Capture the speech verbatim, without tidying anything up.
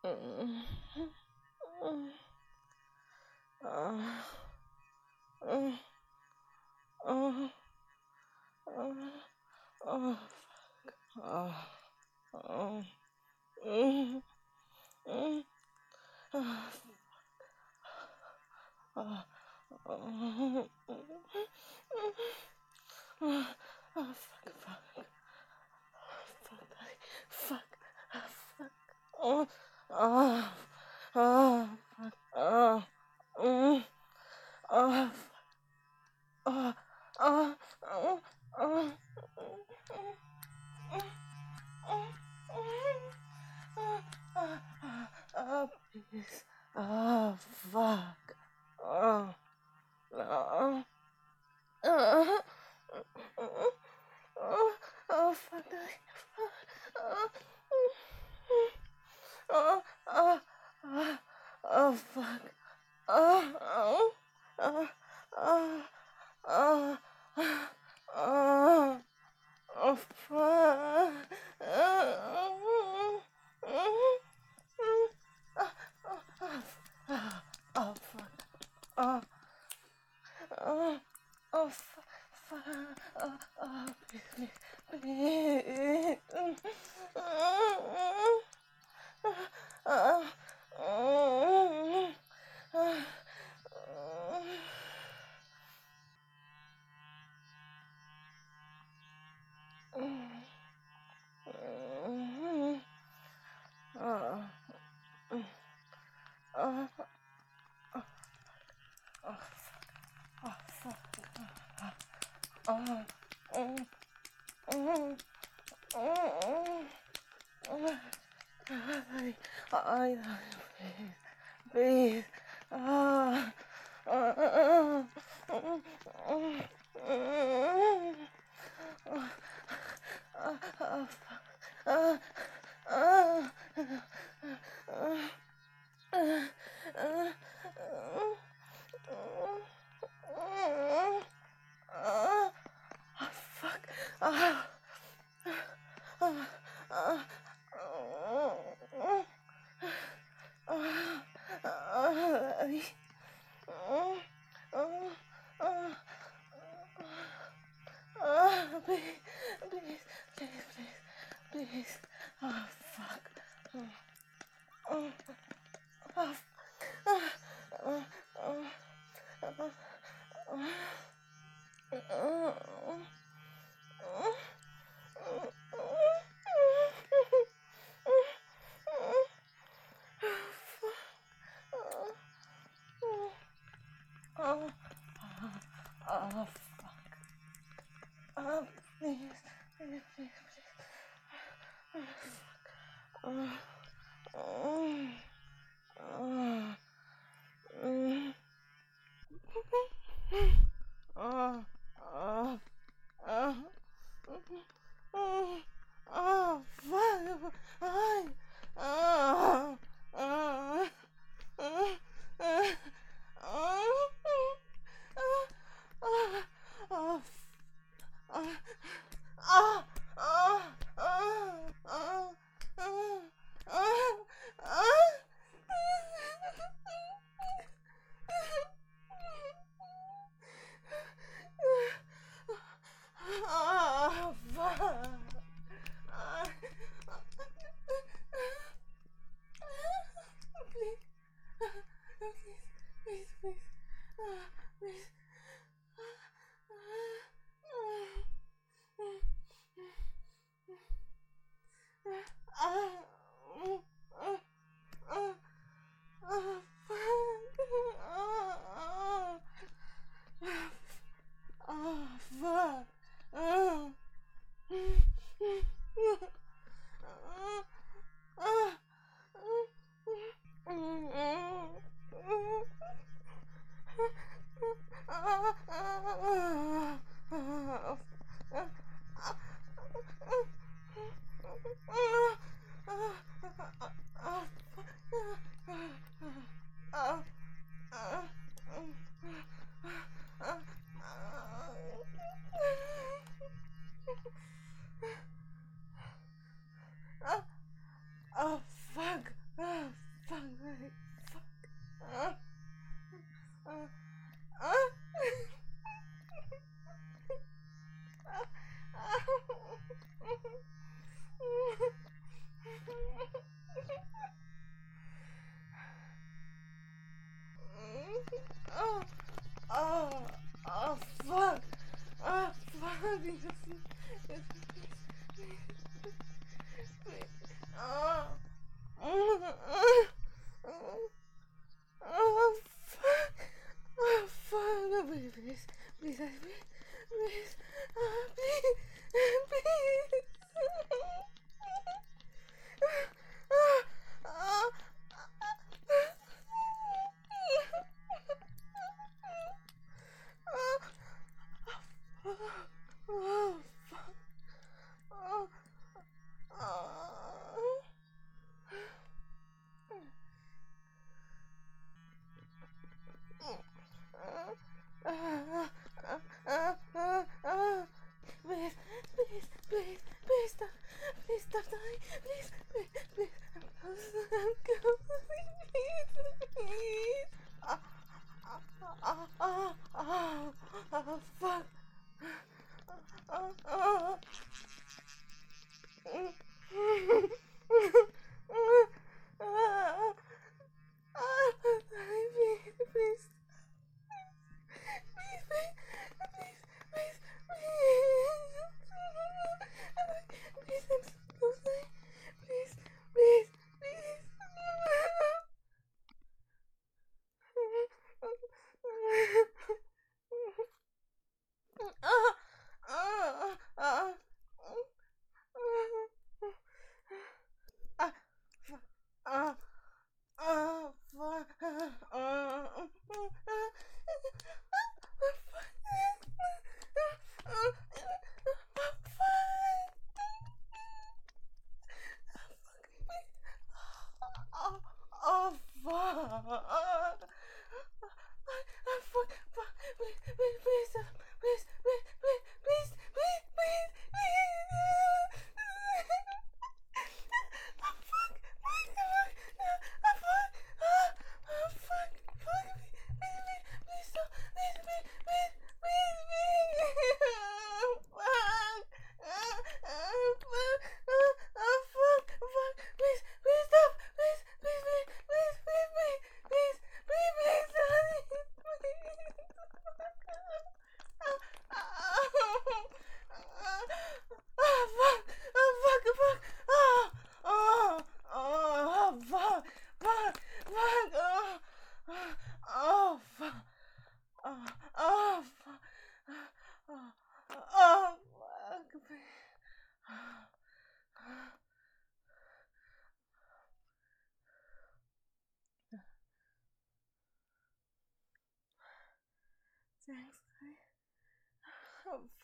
Mm. Mm. Uh, mm. Uh, uh, uh, uh, uh, mm. Mm. Uh, uh, uh, uh, uh, fuck, fuck, fuck, fuck, fuck. Oh, oh, oh, oh, mm, oh, oh, oh, oh, oh, oh, please. Oh, fuck. Oh, no. Oh, oh, oh, oh, fuck. Oh, oh, oh, oh, oh, fuck. Oh, oh, oh, oh, oh, oh, oh, fuck. Oh, oh, oh, oh, fuck. Oh, oh, oh, fuck. Fuck. Oh, oh, please, please, please. Oh, oh, oh, oh, oh. Please. Ah. Ah. Fuck. Ah. Please, please, please, please, please. Oh, fuck. Oh, oh, oh, oh, oh, oh, oh, oh, oh, oh, fuck. Oh, please, please, please, please. Oh, oh, oh, mm. Oh, oh, oh, oh, oh, fuck. Ay, oh, oh, oh, oh, oh, oh, oh, oh, oh, oh, oh, oh, oh. oh, fuck. Oh, oh, fuck. Thanks. Oh,